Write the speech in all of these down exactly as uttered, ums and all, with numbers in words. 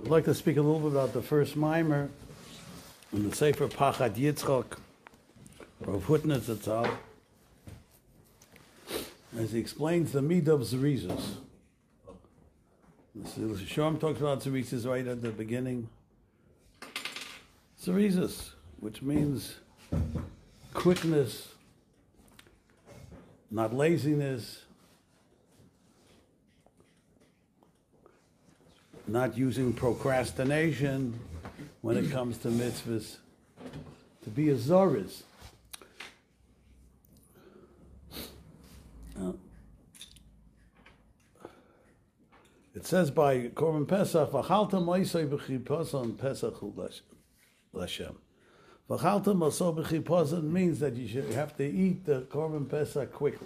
like to speak a little bit about the first mimer in the Sefer Pachad Yitzchak, Rav Hutner Zatzal, as he explains the Midah of Zerizus. The Shalom talks about Zerizus right at the beginning. Zerizus, which means quickness, not laziness, not using procrastination when it comes to mitzvahs, to be a zoriz. Uh, it says by Korban Pesach, "V'chalta moisei b'chiposon Pesach hu l'Hashem." V'chalta moso b'chiposon means that you should have to eat the Korban Pesach quickly.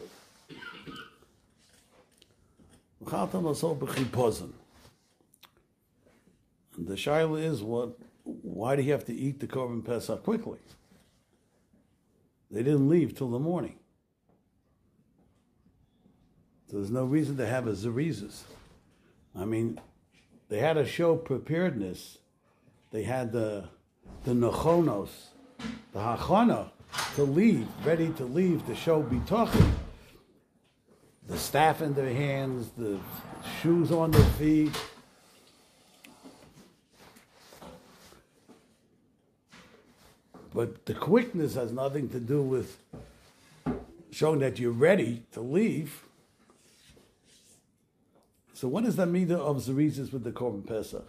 V'chalta moso b'chiposon. And the shaila is, what? Why do you have to eat the Korban Pesach quickly? They didn't leave till the morning. So there's no reason to have a zerizus. I mean, they had to show preparedness. They had the the nechonos, the hachana, to leave, ready to leave, to show bitachon. The staff in their hands, the shoes on their feet. But the quickness has nothing to do with showing that you're ready to leave. So what is the midah of zerizus with the Korban Pesach?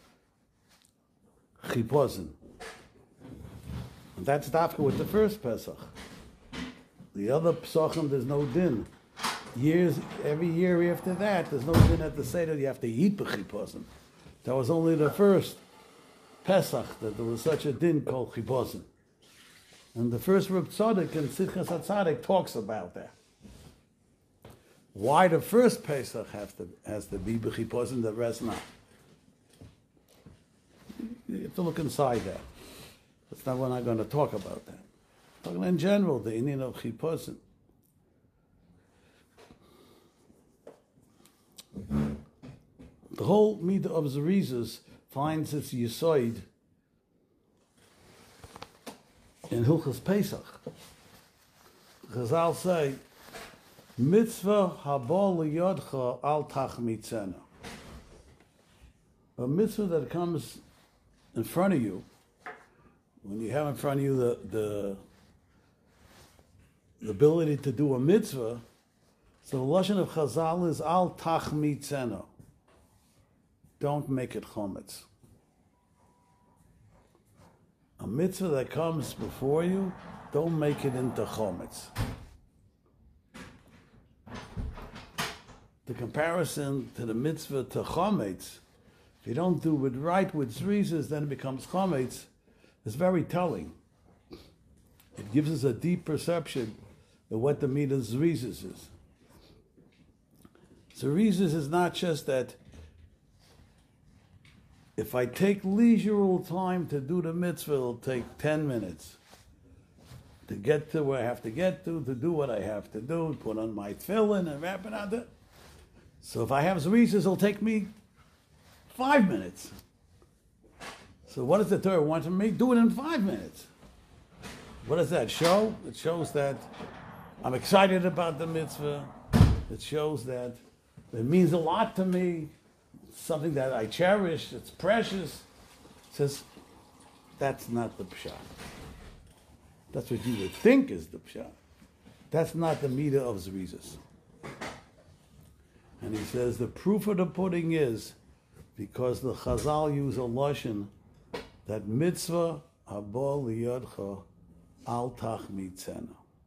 Chipozen. And that's dafka with the first Pesach. The other Pesachim, there's no din. Years, every year after that, there's no din at the Seder, you have to eat b'chipozen. That was only the first Pesach that there was such a din called chipozen. And the first Reb Tzadok in Sichas HaTzadik talks about that. Why the first Pesach have to, has to be b'chipozen, the rest not? You have to look inside that. That's not, we're not going to talk about that. Talking in general, the Indian of chipozen. The whole midah of zerizus finds its yisoid in Hilchas Pesach. Chazal say, mitzvah haba liyodcha al tachmitzena. A mitzvah that comes in front of you, when you have in front of you the, the, the ability to do a mitzvah, so the lashon of Chazal is al tachmitzena. Don't make it chometz. A mitzvah that comes before you, don't make it into chometz. The comparison to the mitzvah to chometz, if you don't do it right with zerizus, then it becomes chometz, is very telling. It gives us a deep perception of what the midah of zerizus is. Zerizus is not just that if I take leisurable time to do the mitzvah, it'll take ten minutes to get to where I have to get to, to do what I have to do, put on my tefillin and wrap it out there. So if I have zerizus, it'll take me five minutes. So what does the Torah want from me? Do it in five minutes. What does that show? It shows that I'm excited about the mitzvah. It shows that it means a lot to me. Something that I cherish, it's precious. It says, that's not the pshat. That's what you would think is the pshat. That's not the midah of zerizus. And he says, the proof of the pudding is, because the Chazal use a lashon, that mitzvah haba liyodcha al tachmitzena.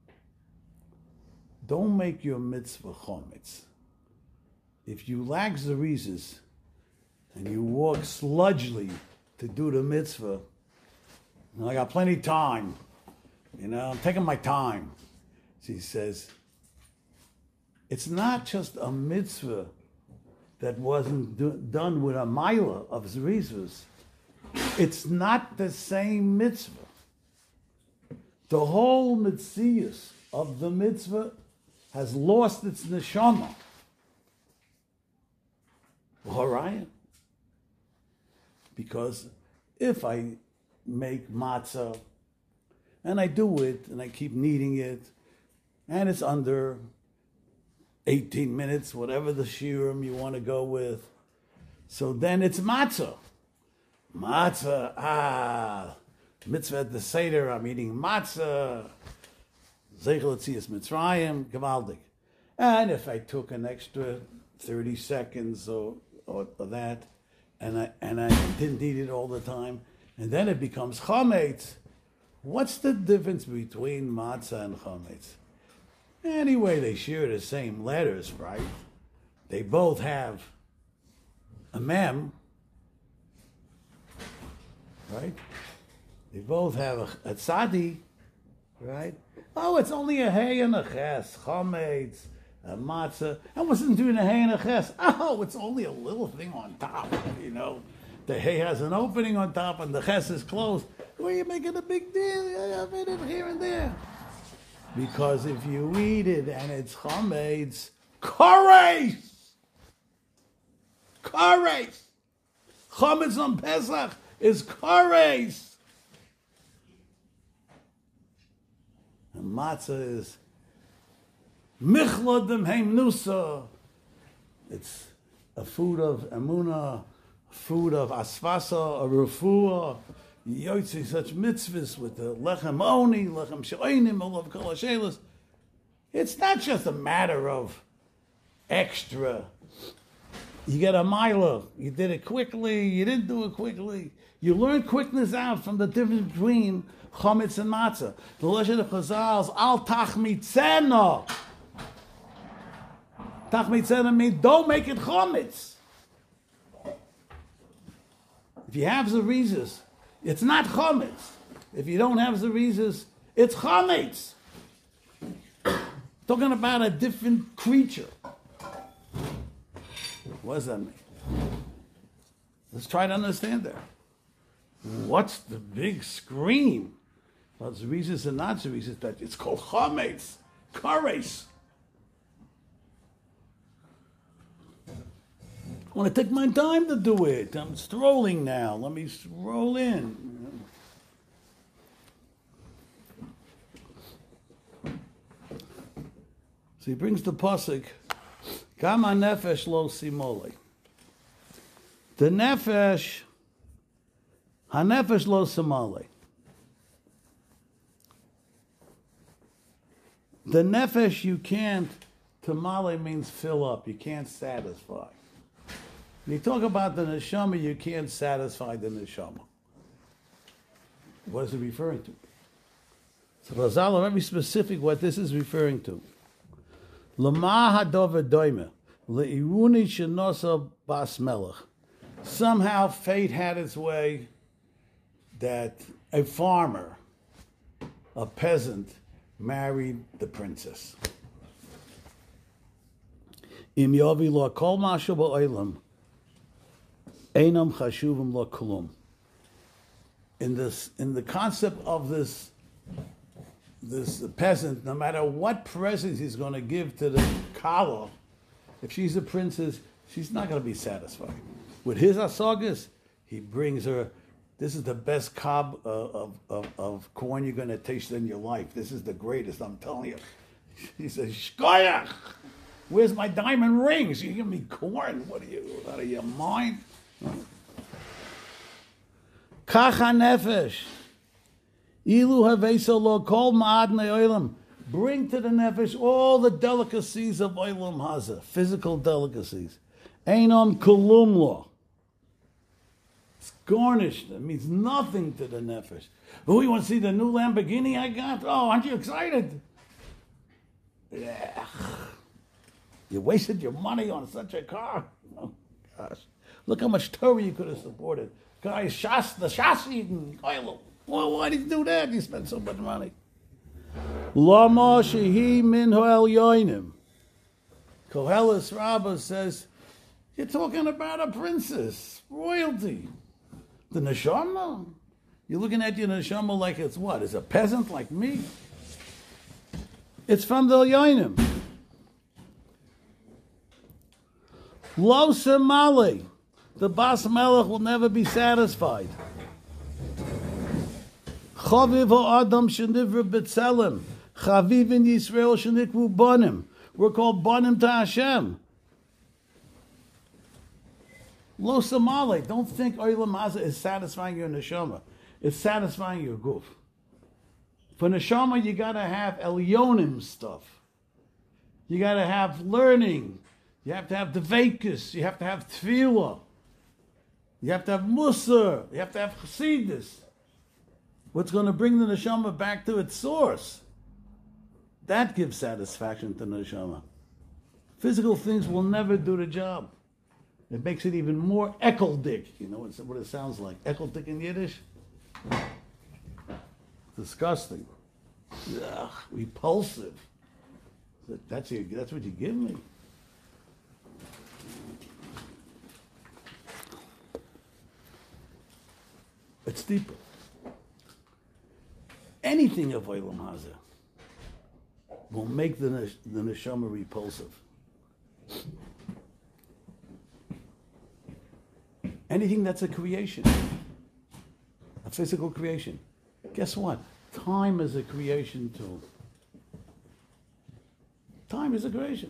Don't make your mitzvah chometz. If you lack zerizus, and you walk sludgely to do the mitzvah, you know, I got plenty of time. You know, I'm taking my time. So he says, it's not just a mitzvah that wasn't do, done with a milah of zerizus. It's not the same mitzvah. The whole mitzias of the mitzvah has lost its neshama. All right? Because if I make matzah and I do it and I keep kneading it and it's under eighteen minutes, whatever the shiurim you want to go with, so then it's matzah. Matzah, ah, mitzvah at the Seder, I'm eating matzah, Zeichel Yetzias Mitzrayim, Gavaldik. And if I took an extra thirty seconds or, or, or that, and I and I didn't eat it all the time, and then it becomes chametz. What's the difference between matzah and chametz? Anyway, they share the same letters, right? They both have a mem, right? They both have a, a tzadi, right? Oh, it's only a hay and a ches, chametz, a matzah. I wasn't doing a hay and a ches. Oh, it's only a little thing on top, you know. The hay has an opening on top and the ches is closed. Why are you making a big deal? I've made it here and there. Because if you eat it and it's chametz, kares, kares, chametz on Pesach is kares. And matzah is michlodim heimnusa. It's a food of emunah, a food of asfasa, a refuah. Yotzi such mitzvahs with the lechem oni, lechem she'oinim, olav kol hashelos. It's not just a matter of extra. You get a mila, you did it quickly, you didn't do it quickly. You learn quickness out from the difference between chametz and matzah. The Lashon of Chazal is al tachmitzena. Tachmitzena means don't make it chametz. If you have zarizas, it's not chametz. If you don't have zarizas, it's chametz. Talking about a different creature. What does that mean? Let's try to understand that. What's the big scream about zarizas and not zarizas? That it's called chametz, kares. I want to take my time to do it. I'm strolling now. Let me stroll in. So he brings the pasuk, Kama nefesh lo simole. The nefesh, hanefesh lo simole. The nefesh you can't, tamale means fill up. You can't satisfy. When you talk about the neshama, you can't satisfy the neshama. What is it referring to? So Razal are very specific what this is referring to. Lama hadova doime, leiruni shenosa bas melech. Somehow fate had its way that a farmer, a peasant, married the princess. Im yovi lo kol mashu ba'olam. Einam chashuvim lo kulum. In this, in the concept of this, this peasant, no matter what present he's going to give to the kala, if she's a princess, she's not going to be satisfied. With his asagas, he brings her. This is the best cob uh, of, of of corn you're going to taste in your life. This is the greatest, I'm telling you. He says, "Shkoyach, where's my diamond rings? You give me corn? What are you out of your mind?" Kacha nefesh, ilu haveso lo kol ma'ad ne'olam. Bring to the nefesh all the delicacies of olam haza, physical delicacies. Einam kulum lo. It's garnished. It means nothing to the nefesh. Oh, you want to see the new Lamborghini I got? Oh, aren't you excited? Yeah. You wasted your money on such a car. Oh, gosh. Look how much Torah you could have supported. Guys, Shas, the Shas eating oil. Well, why did you do that? You spent so much money. Lama shehi min hoel yoinim. Koheles Rabbah says, you're talking about a princess, royalty. The neshama? You're looking at your neshama like it's what? It's a peasant like me? It's from the yoinim. Lo semale. the Bas Melech will never be satisfied. Chaviv ha'adam shenivra b'tzelem. Chaviv in Yisrael shenikvu banim. We're called banim to Hashem. Lo samale. Don't think Olam Hazeh is satisfying your neshama. It's satisfying your guf. For neshama, you gotta have elyonim stuff. You gotta have learning. You have to have dveikus. You have to have tefillah. You have to have musar. You have to have chassidus. What's going to bring the neshama back to its source? That gives satisfaction to the neshama. Physical things will never do the job. It makes it even more ekeldik. You know what it sounds like? Ekeldik in Yiddish? Disgusting. Ugh, repulsive. That's, your, that's what you give me. It's deeper. Anything of Olam Hazeh will make the, the neshama repulsive. Anything that's a creation, a physical creation. Guess what? Time is a creation too. Time is a creation.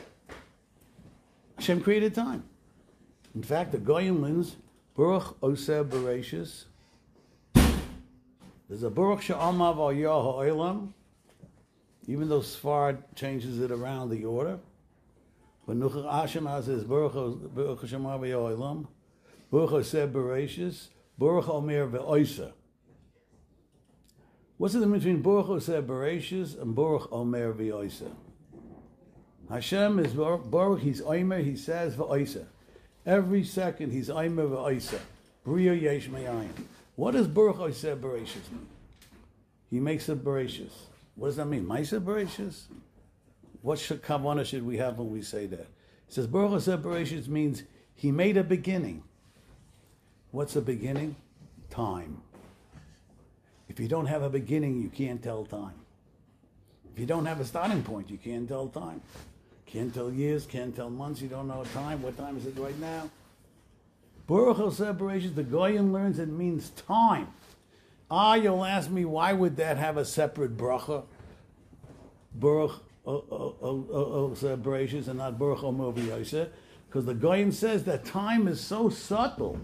Hashem created time. In fact, the Goyim learns Baruch Oseh Bereshis. There's a Baruch She'amav al Yah Ha'olam, even though Sfard changes it around the order. But Nuchach Ashkenaz is Baruch She'amav al Yah Ha'olam, Baruch Oseh Bereshis, Baruch Omer Ve'oisa. What's the difference between Baruch Oseh Bereshis and Baruch Omer Ve'oisa? Hashem is Baruch, he's Omer, he says Ve'oisa. Every second he's Omer Ve'oisa. Bria Yesh Me'ayin. What does Baruch Oseh Bereshis mean? He makes a Bereshis. What does that mean? Maisa Bereshis? What should, kavanah should we have when we say that? It says Baruch Oseh Bereshis means he made a beginning. What's a beginning? Time. If you don't have a beginning, you can't tell time. If you don't have a starting point, you can't tell time. Can't tell years, can't tell months, you don't know time. What time is it right now? Baruch Oseh Bereshis, the Goyim learns it means time. Ah, you'll ask me, why would that have a separate bracha? Baruch Oseh Bereshis and not Baruch Omer V'Yoseh? Because the Goyim says that time is so subtle.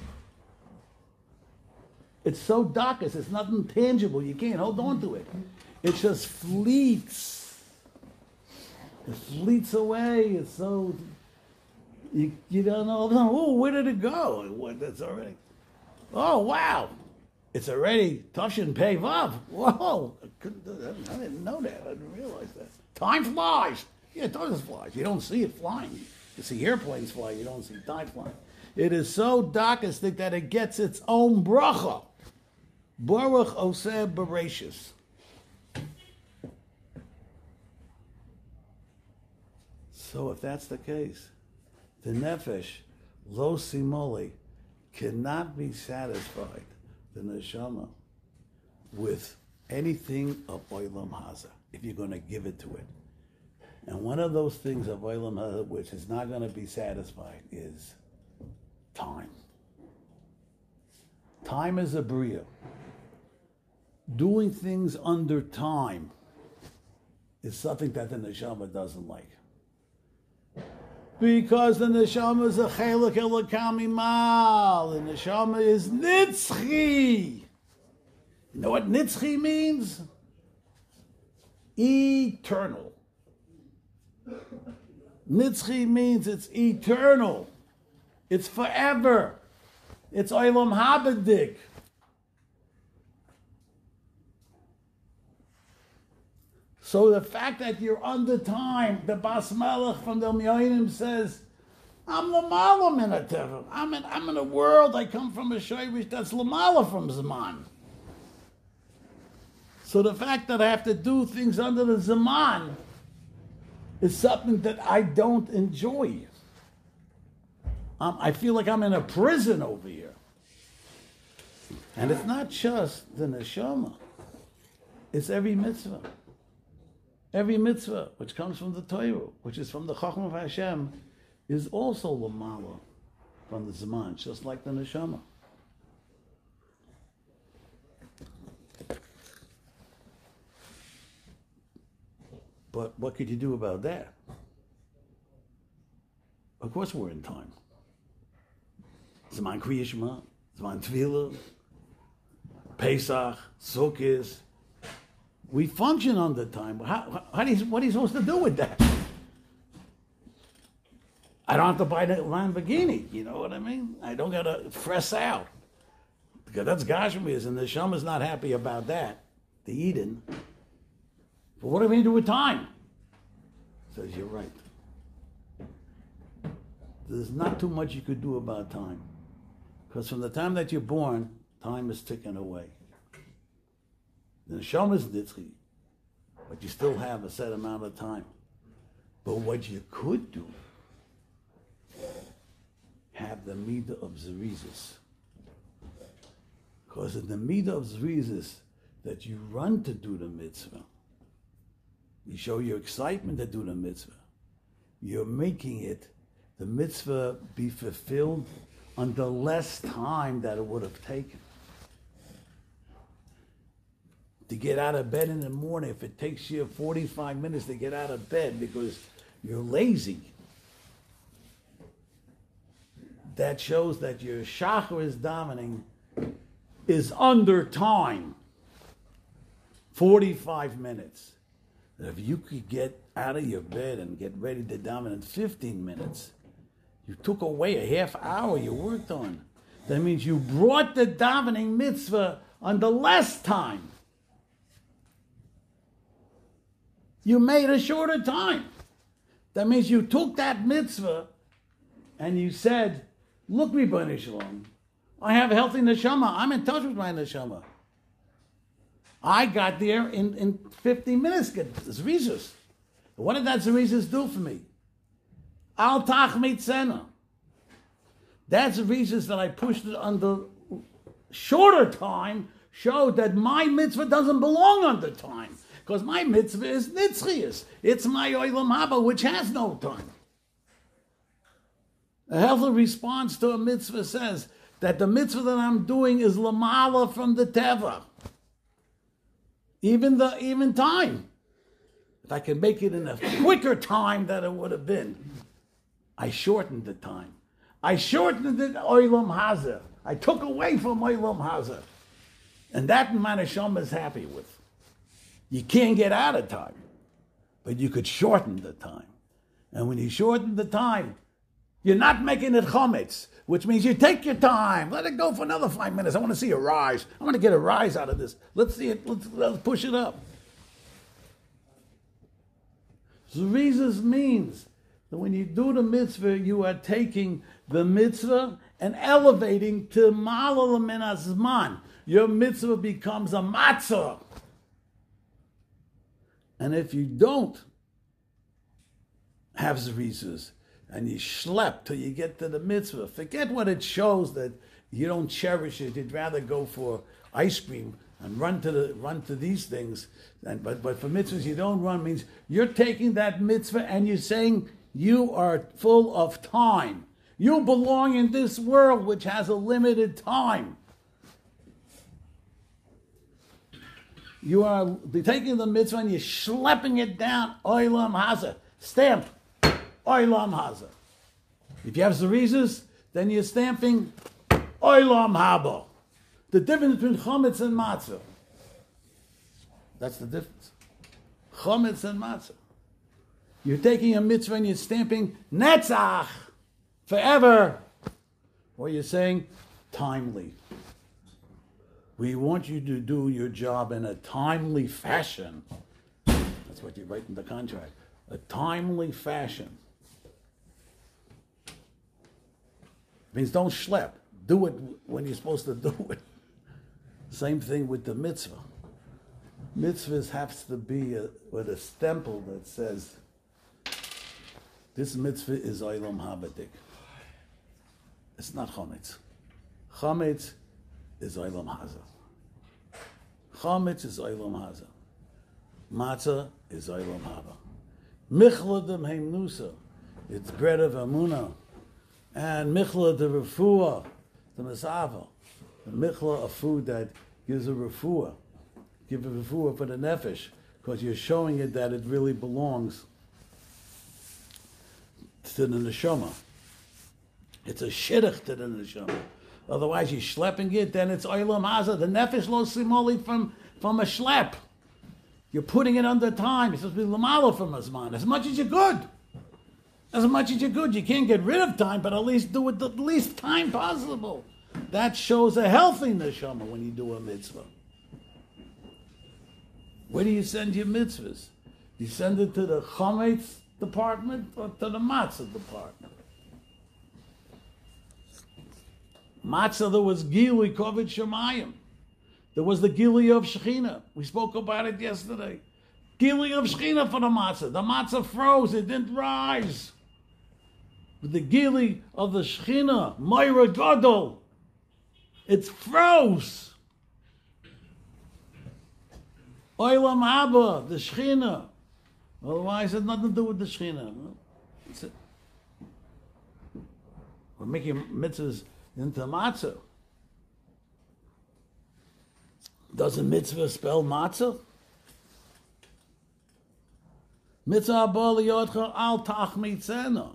It's so darkest, it's nothing tangible. You can't hold on to it. It just fleets. It fleets away. It's so... You, you don't know, oh, where did it go? What, that's already, oh, wow. It's already Toshin Pei Vav. Whoa, I, couldn't do that. I didn't know that. I didn't realize that. Time flies. Yeah, it does fly. You don't see it flying. You see airplanes fly. You don't see time flying. It is so darkistic that it gets its own bracha. Baruch Oseh Bereshis. So if that's the case, the nefesh, lo simoli, cannot be satisfied, the neshama, with anything of Olam Hazeh, if you're going to give it to it. And one of those things of Olam Hazeh which is not going to be satisfied is time. Time is a bria. Doing things under time is something that the neshama doesn't like. Because the neshama is a chelik elokam imal. The neshama is nitzchi. You know what nitzchi means? Eternal. Nitzchi means it's eternal. It's forever. It's olam habadik. So the fact that you're under time, the Bas Melech from the Me'onim says, I'm Lamala min HaTeva. I'm in, I'm in a world, I come from a Shoyrish that's Lamala from Zaman. So the fact that I have to do things under the Zaman is something that I don't enjoy. Um, I feel like I'm in a prison over here. And it's not just the Neshama. It's every mitzvah. Every mitzvah, which comes from the Torah, which is from the Chacham of Hashem, is also Lamala. from the Zman, just like the Neshama. But what could you do about that? Of course we're in time. Zman Kriya Shema, Zman Tefillah, Pesach, Sukkot. We function under time. How, how do you, what are you supposed to do with that? I don't have to buy the Lamborghini, you know what I mean? I don't got to press out. Because that's Gashmias, and the Neshama's not happy about that, the Eden. But what are we going to do with time? Says, you're right. There's not too much you could do about time. Because from the time that you're born, time is ticking away. The Neshama is nitzchi, but you still have a set amount of time. But what you could do, have the midah of Zerizis. Because in the midah of Zerizis, that you run to do the mitzvah, you show your excitement to do the mitzvah, you're making it, the mitzvah be fulfilled under less time that it would have taken. To get out of bed in the morning, if it takes you forty-five minutes to get out of bed because you're lazy, that shows that your shachar is davening is under time. forty-five minutes. If you could get out of your bed and get ready to daven in fifteen minutes, you took away a half hour you worked on. That means you brought the davening mitzvah under less time. You made a shorter time. That means you took that mitzvah and you said, look, Ribono Shel Olam, I have a healthy neshama. I'm in touch with my neshama. I got there in, in fifteen minutes. Get Zerizos. What did that Zerizos do for me? Al tachmid sena. That Zerizos that I pushed it under shorter time showed that my mitzvah doesn't belong under time. Because my mitzvah is nitzchias. It's my oilam haba, which has no time. A healthy response to a mitzvah says that the mitzvah that I'm doing is lamala from the teva. Even the even time. If I can make it in a quicker time than it would have been, I shortened the time. I shortened it oilam hazeh. I took away from oilam hazeh. And that my neshama is happy with. You can't get out of time, but you could shorten the time. And when you shorten the time, you're not making it chometz, which means you take your time. Let it go for another five minutes. I want to see a rise. I want to get a rise out of this. Let's see it. Let's, let's push it up. Zerizos means that when you do the mitzvah, you are taking the mitzvah and elevating to malal min hazman. Your mitzvah becomes a matzah. And if you don't have Zerizos and you schlep till you get to the mitzvah, forget what it shows that you don't cherish it. You'd rather go for ice cream and run to the run to these things. And but but for mitzvahs you don't run means you're taking that mitzvah and you're saying you are full of time. You belong in this world which has a limited time. You are taking the mitzvah and you're schlepping it down. Oilam hazeh. Stamp. Oilam hazeh. If you have Zerizos, then you're stamping Oilam haba. The difference between chometz and matzah. That's the difference. Chometz and matzah. You're taking a mitzvah and you're stamping netzach, forever. Or you're saying timely. We want you to do your job in a timely fashion. That's what you write in the contract. A timely fashion. Means don't schlep. Do it when you're supposed to do it. Same thing with the mitzvah. Mitzvahs has to be a, with a stempel that says, this mitzvah is oilam habadik. It's not chometz. Chometz is oilam hazeh. Chometz is oilam hazeh. Matzah is oilam haba. Michladim heimnusa. It's bread of Amunah. And michla the refuah, the mesava. The michla, a food that gives a refuah. Give a refuah for the nefesh, because you're showing it that it really belongs to the neshama. It's a shidduch to the neshama. Otherwise, you're schlepping it, then it's oilam haza. The nefesh lo simoli from from a schlep. You're putting it under time. It's supposed to be lamala from azman, as much as you could. As much as you could. You can't get rid of time, but at least do it the least time possible. That shows a healthy neshama when you do a mitzvah. Where do you send your mitzvahs? You send it to the chametz department or to the matzah department? Matzah, there was gilui kovid shemayim. There was the gilui of Shechina. We spoke about it yesterday. Gilui of Shechina for the matzah. The matzah froze. It didn't rise. With the gilui of the Shechina, Moira Gadol, it froze. Oilam Abba, the Shechina. Otherwise, it had nothing to do with the Shechina. That's it. We're making mitzvahs into matzah. Doesn't mitzvah spell matzah? Mitzvah ba liyotcha al tachmitzena.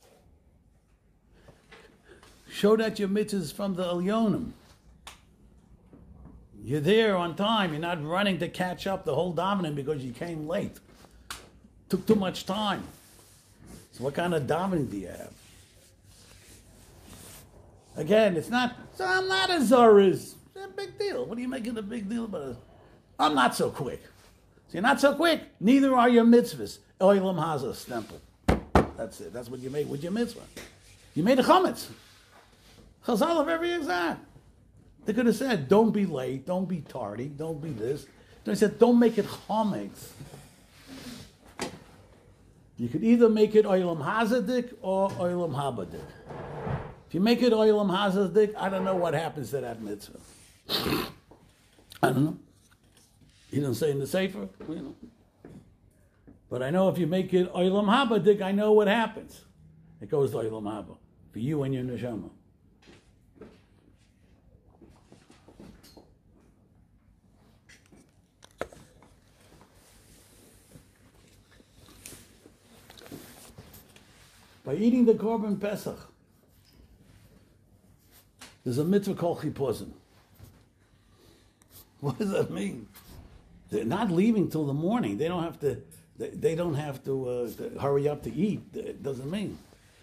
Show that your mitzvah is from the Elyonim. You're there on time. You're not running to catch up the whole davening because you came late. Took too much time. So what kind of davening do you have? Again, it's not, so I'm not as Zariz. It's a big deal. What are you making a big deal about it? I'm not so quick. So you're not so quick. Neither are your mitzvahs. Oilam Haza, stemple. That's it. That's what you made with your mitzvah. You made a chametz. Chazal of every exam. They could have said, don't be late, don't be tardy, don't be this. They said, don't make it chametz. You could either make it oilam hazadik or oilam habadik. If you make it oilam hazadik, I don't know what happens to that mitzvah. I don't know. He didn't say in the Sefer, you know. But I know if you make it oilam habadik, I know what happens. It goes to oilam haba for you and your neshama. By eating the korban pesach, there's a mitzvah called chipuzim. What does that mean? They're not leaving till the morning. They don't have to. They, they don't have to, uh, to hurry up to eat. It doesn't mean.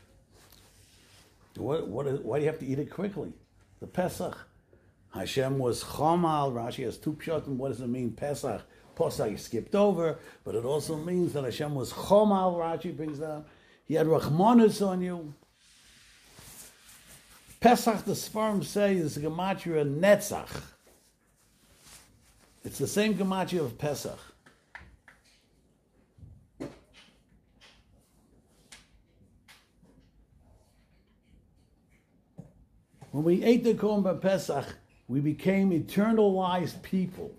What? What? Is, why do you have to eat it quickly? The Pesach. Hashem was chomal. Rashi has two pshatim. What does it mean? Pesach. Pesach skipped over, but it also means that Hashem was chomal. Rashi brings down. He had rachmanis on you. Pesach, the Sfarim say, is the gematria Netzach. It's the same gematria of Pesach. When we ate the korban Pesach, we became eternalized people.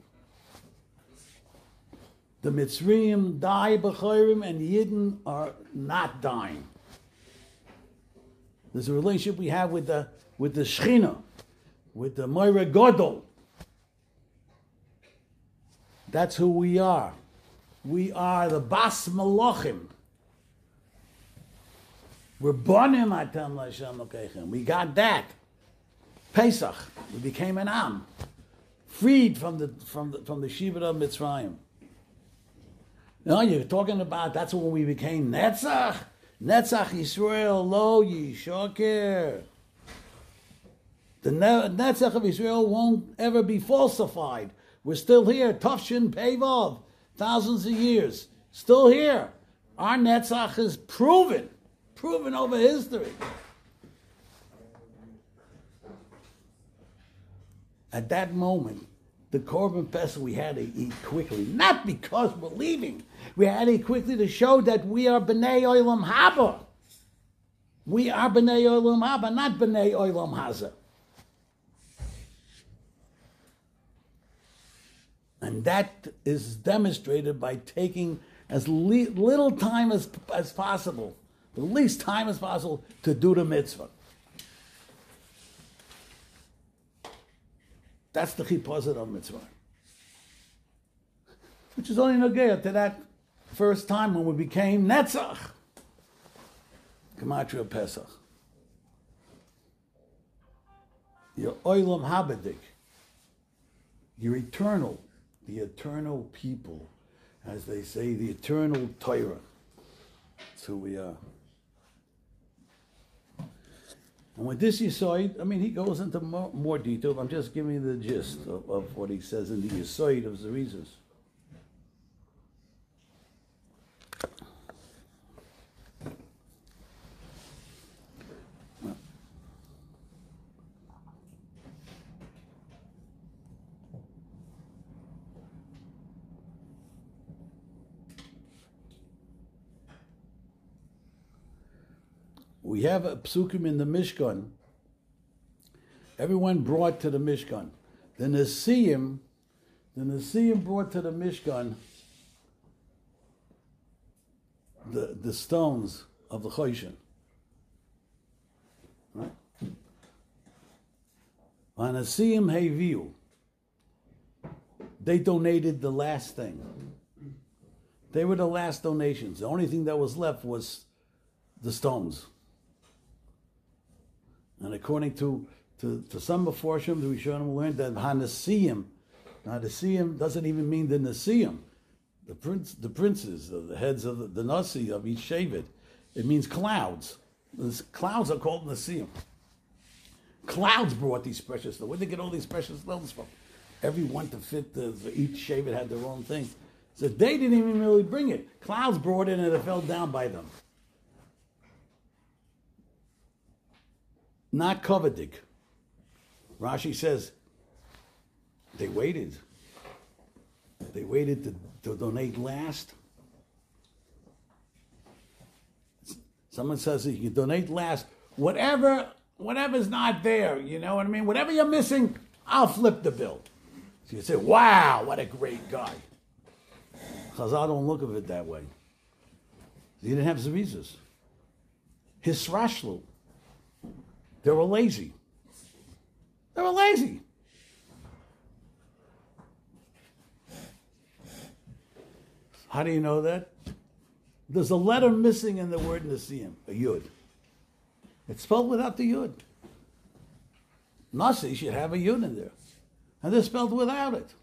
The Mitzrayim die b'chayrim, and the Yidden are not dying. There's a relationship we have with the with the Shechina, with the Moira Gadol. That's who we are. We are the Bas Malachim. We're Banim Atam L'Hashem Elokeichem. We got that. Pesach. We became an Am, freed from the from the from the Shiva of Mitzrayim. No, you're talking about, that's when we became Netzach. Netzach Yisrael lo yishoker. The Netzach of Israel won't ever be falsified. We're still here. Tafshin Pevov. Thousands of years. Still here. Our Netzach is proven. Proven over history. At that moment, the korban pesach we had to eat quickly, not because we're leaving. We had to eat quickly to show that we are b'nei olam haba. We are b'nei olam haba, not b'nei olam haza. And that is demonstrated by taking as le- little time as, as possible, the least time as possible to do the mitzvah. That's the chipazon of mitzvah. Which is only nogea to that first time when we became Netzach. Gematria Pesach. Your oilam habadik. You're eternal. The eternal people. As they say, the eternal Torah. That's who we are. And with this Yisoid, I mean, he goes into more, more detail. I'm just giving you the gist of, of what he says in the Yisoid of Zerizus. We have a psukim in the Mishkan. Everyone brought to the Mishkan. The Nesiim, the Nesiim brought to the Mishkan the, the stones of the Choshen. Right? Nesiim Heviu. They donated the last thing. They were the last donations. The only thing that was left was the stones. And according to, to, to some Meforshim, the Rishonim learned that Hanesiim, Hanesiim doesn't even mean the Nesiim, the prince, the princes, the heads of the, the Nasi of each Shevet. It means clouds. These clouds are called Nesiim. Clouds brought these precious stones. Where did they get all these precious stones from? Everyone to fit the, the each Shevet had their own thing. So they didn't even really bring it. Clouds brought it and it fell down by them. Not kovadik. Rashi says they waited. They waited to, to donate last. Someone says that you can donate last. Whatever, whatever's not there, you know what I mean? Whatever you're missing, I'll flip the bill. So you say, wow, what a great guy. Chazal don't look at it that way. He didn't have Zerizus. His Srashlu. They were lazy. They were lazy. How do you know that? There's a letter missing in the word Nesiim, a Yud. It's spelled without the Yud. Nasi should have a Yud in there. And they're spelled without it.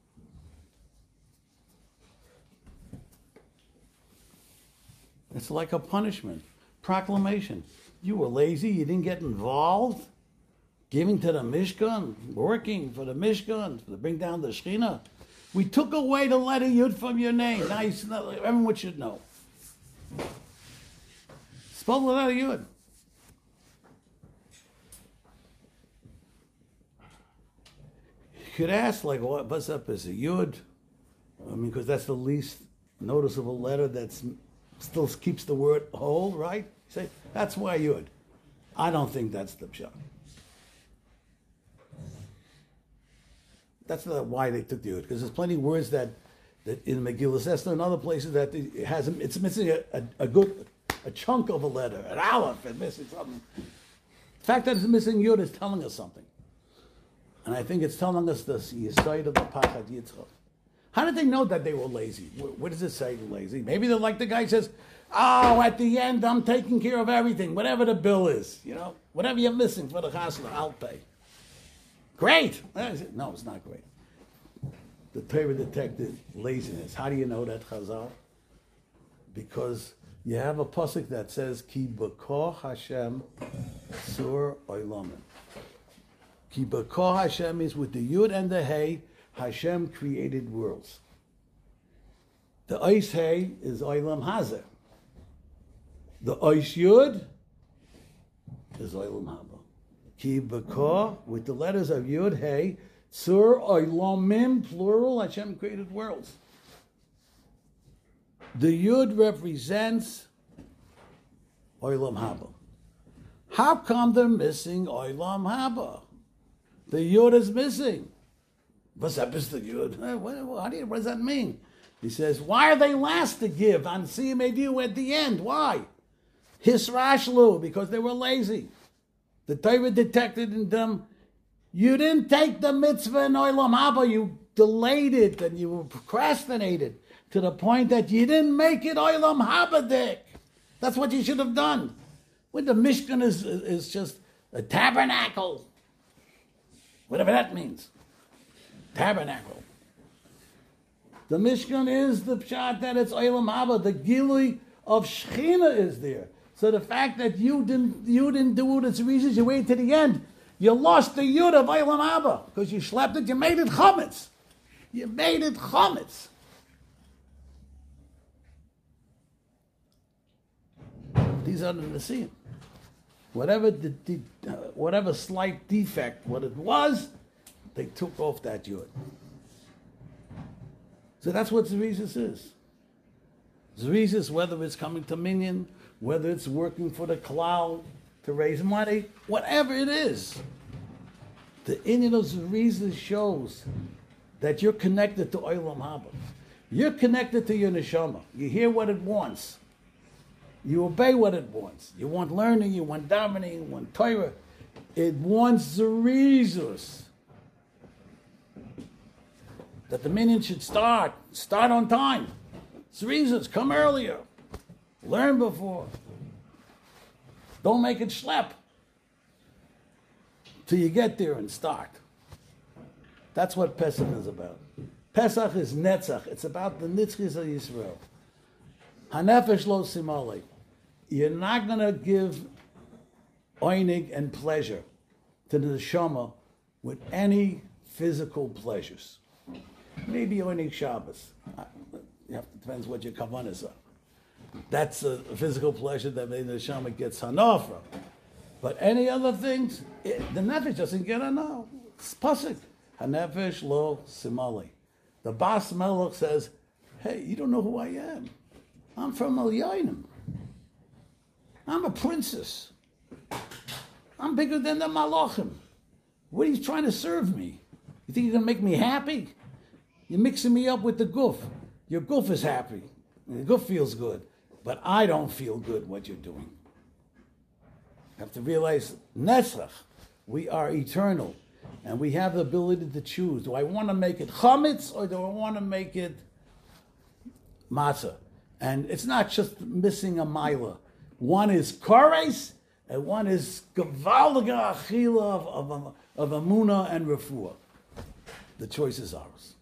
It's like a punishment. Proclamation. You were lazy, you didn't get involved, giving to the Mishkan, working for the Mishkan, to bring down the Shechina. We took away the letter Yud from your name. Now you, everyone should know. Spelled without a Yud. You could ask, like, what, what's up is a Yud? I mean, because that's the least noticeable letter that's still keeps the word whole, right? Say, that's why Yud. I don't think that's the pshat. That's not why they took the Yud, because there's plenty of words that, that in Megillah Esther and other places that it has it's missing a, a, a good a chunk of a letter, an aleph, it's missing something. The fact that it's missing Yud is telling us something, and I think it's telling us the Yesod of the Pachad Yitzchak. How did they know that they were lazy? What, what does it say, lazy? Maybe they're like the guy says, oh, at the end, I'm taking care of everything, whatever the bill is, you know, whatever you're missing for the chasna, I'll pay. Great. No, it's not great. The Torah detected laziness. How do you know that, Chazal? Because you have a pasuk that says, Ki b'koh Hashem sur oilamim. Ki b'koh Hashem is with the Yud and the Hey, Hashem created worlds. The Ois Hey is Oilam Hazeh. The Ois Yud is Oilam Haba. Ki b'koh, with the letters of Yud, Hey, Sur Oilamim, plural, Hashem created worlds. The Yud represents Oilam Haba. How come they're missing Oilam Haba? The Yud is missing. What's up, Mister Yud? What, what, how do you, what does that mean? He says, why are they last to give on C M A D U at the end? Why? Hisrashlu, because they were lazy. The Torah detected in them You didn't take the mitzvah in Olam Haba. You delayed it and you procrastinated to the point that you didn't make it Olam Haba Dik. That's what you should have done. When the Mishkan is, is just a tabernacle, whatever that means. Tabernacle. The Mishkan is the pshat that it's Olam Haba. The Gilui of Shechina is there. So the fact that you didn't you didn't do it, it's the reason you waited to the end. You lost the yud of Olam Haba because you slept it. You made it chametz. You made it chametz. These are the Nesiim. Whatever the, the uh, whatever slight defect, what it was, they took off that yud. So that's what Zerizus is. Zerizus, whether it's coming to minyan, whether it's working for the klal to raise money, whatever it is, the inyan of Zerizus shows that you're connected to Olam Haba. You're connected to your neshama. You hear what it wants. You obey what it wants. You want learning, you want davening, you want Torah. It wants Zerizus. That the minyan should start. Start on time. Zerizus, come earlier. Learn before. Don't make it schlep till you get there and start. That's what Pesach is about. Pesach is Netzach. It's about the Nitzchis of Yisrael. Hanefesh lo simale. You're not going to give oinig and pleasure to the neshama with any physical pleasures. Maybe oinig Shabbos. You have to, depends what your kavanas are. That's a physical pleasure that the neshama gets hana from. But any other things, it, the nefesh doesn't get hana. It's pasuk. Hanefesh lo simale. The Bas Melech says, hey, you don't know who I am. I'm from Elyonim. I'm a princess. I'm bigger than the Malachim. What are you trying to serve me? You think you're going to make me happy? You're mixing me up with the goof. Your goof is happy. The goof feels good. But I don't feel good what you're doing. You have to realize, Netzach, we are eternal. And we have the ability to choose. Do I want to make it chametz or do I want to make it matzah? And it's not just missing a mila. One is kores, and one is gevaldige achila of, of, of amuna and refuah. The choice is ours.